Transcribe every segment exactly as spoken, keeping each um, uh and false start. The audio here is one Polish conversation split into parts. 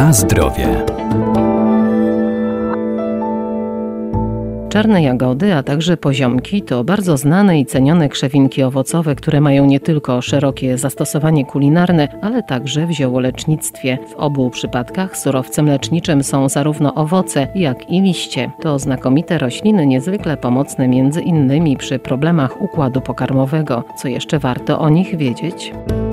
Na zdrowie. Czarne jagody, a także poziomki to bardzo znane i cenione krzewinki owocowe, które mają nie tylko szerokie zastosowanie kulinarne, ale także w ziołolecznictwie. W obu przypadkach surowcem leczniczym są zarówno owoce, jak i liście. To znakomite rośliny niezwykle pomocne między innymi przy problemach układu pokarmowego. Co jeszcze warto o nich wiedzieć?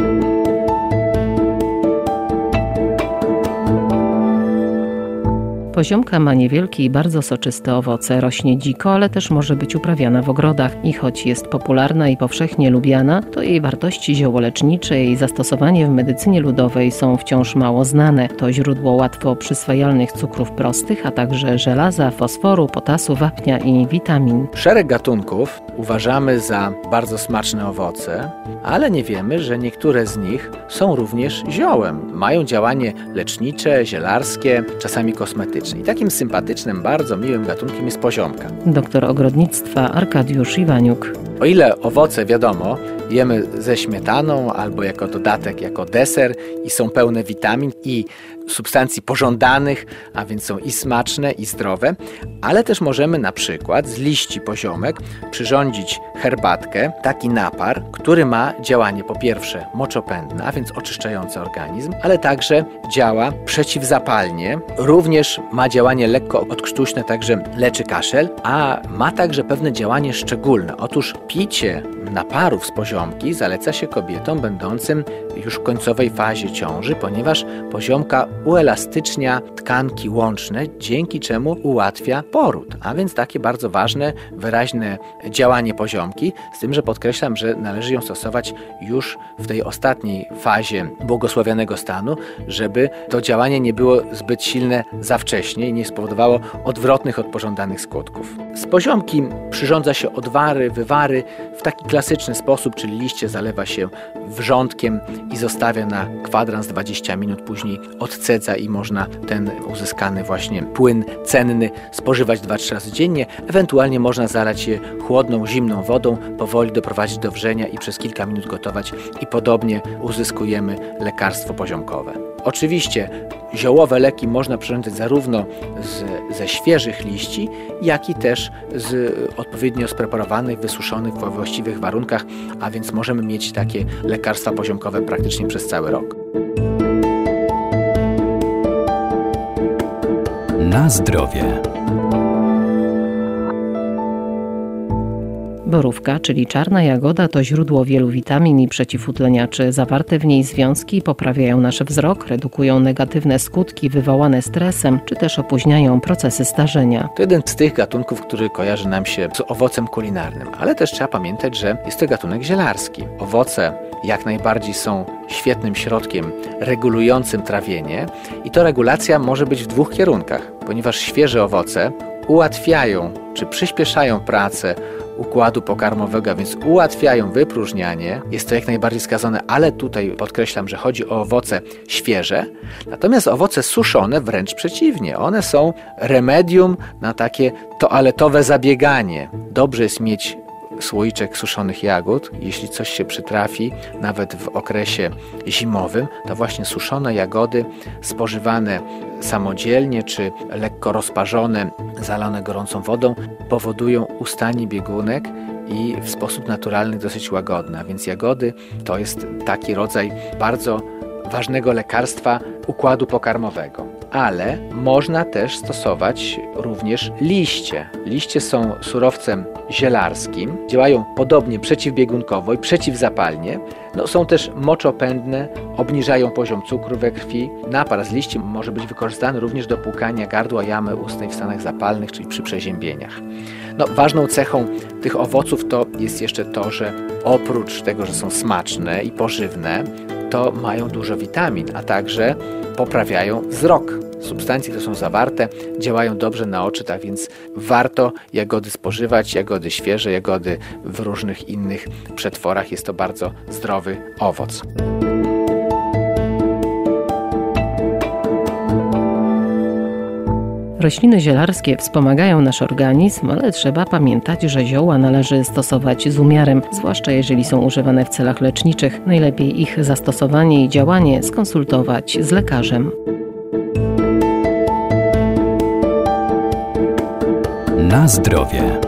Poziomka ma niewielkie i bardzo soczyste owoce, rośnie dziko, ale też może być uprawiana w ogrodach i choć jest popularna i powszechnie lubiana, to jej wartości ziołolecznicze i zastosowanie w medycynie ludowej są wciąż mało znane. To źródło łatwo przyswajalnych cukrów prostych, a także żelaza, fosforu, potasu, wapnia i witamin. Szereg gatunków uważamy za bardzo smaczne owoce, ale nie wiemy, że niektóre z nich są również ziołem. Mają działanie lecznicze, zielarskie, czasami kosmetyczne. I takim sympatycznym, bardzo miłym gatunkiem jest poziomka. Doktor ogrodnictwa Arkadiusz Iwaniuk. O ile owoce, wiadomo, jemy ze śmietaną albo jako dodatek, jako deser i są pełne witamin i substancji pożądanych, a więc są i smaczne, i zdrowe, ale też możemy na przykład z liści poziomek przyrządzić herbatkę, taki napar, który ma działanie po pierwsze moczopędne, a więc oczyszczające organizm, ale także działa przeciwzapalnie, również ma działanie lekko odkrztuśne, także leczy kaszel, a ma także pewne działanie szczególne. Otóż picie naparów z poziomki zaleca się kobietom będącym już w końcowej fazie ciąży, ponieważ poziomka uelastycznia tkanki łączne, dzięki czemu ułatwia poród, a więc takie bardzo ważne, wyraźne działanie poziomki, z tym, że podkreślam, że należy ją stosować już w tej ostatniej fazie błogosławionego stanu, żeby to działanie nie było zbyt silne za wcześnie i nie spowodowało odwrotnych od pożądanych skutków. Z poziomki przyrządza się odwary, wywary w taki klasyczny sposób, czyli liście zalewa się wrzątkiem i zostawia na kwadrans dwadzieścia minut, później odcedza i można ten uzyskany właśnie płyn cenny spożywać dwa trzy razy dziennie. Ewentualnie można zalać je chłodną, zimną wodą, powoli doprowadzić do wrzenia i przez kilka minut gotować i podobnie uzyskujemy lekarstwo poziomkowe. Oczywiście ziołowe leki można przyrządzić zarówno z, ze świeżych liści, jak i też z odpowiednio spreparowanych, wysuszonych we właściwych warunkach, a więc możemy mieć takie lekarstwa poziomkowe praktycznie przez cały rok. Na zdrowie. Borówka, czyli czarna jagoda, to źródło wielu witamin i przeciwutleniaczy. Zawarte w niej związki poprawiają nasz wzrok, redukują negatywne skutki wywołane stresem, czy też opóźniają procesy starzenia. To jeden z tych gatunków, który kojarzy nam się z owocem kulinarnym, ale też trzeba pamiętać, że jest to gatunek zielarski. Owoce jak najbardziej są świetnym środkiem regulującym trawienie i to regulacja może być w dwóch kierunkach, ponieważ świeże owoce ułatwiają czy przyspieszają pracę układu pokarmowego, a więc ułatwiają wypróżnianie. Jest to jak najbardziej wskazane, ale tutaj podkreślam, że chodzi o owoce świeże. Natomiast owoce suszone wręcz przeciwnie. One są remedium na takie toaletowe zabieganie. Dobrze jest mieć słoiczek suszonych jagód. Jeśli coś się przytrafi, nawet w okresie zimowym, to właśnie suszone jagody spożywane samodzielnie czy lekko rozparzone, zalane gorącą wodą powodują ustanie biegunek i w sposób naturalny dosyć łagodny. A więc jagody to jest taki rodzaj bardzo ważnego lekarstwa układu pokarmowego. Ale można też stosować również liście. Liście są surowcem zielarskim, działają podobnie przeciwbiegunkowo i przeciwzapalnie. No, są też moczopędne, obniżają poziom cukru we krwi. Napar z liści może być wykorzystany również do płukania gardła jamy ustnej w stanach zapalnych, czyli przy przeziębieniach. No, ważną cechą tych owoców to jest jeszcze to, że oprócz tego, że są smaczne i pożywne, to mają dużo witamin, a także poprawiają wzrok. Substancje, które są zawarte, działają dobrze na oczy, tak więc warto jagody spożywać, jagody świeże, jagody w różnych innych przetworach. Jest to bardzo zdrowy owoc. Rośliny zielarskie wspomagają nasz organizm, ale trzeba pamiętać, że zioła należy stosować z umiarem, zwłaszcza jeżeli są używane w celach leczniczych. Najlepiej ich zastosowanie i działanie skonsultować z lekarzem. Na zdrowie.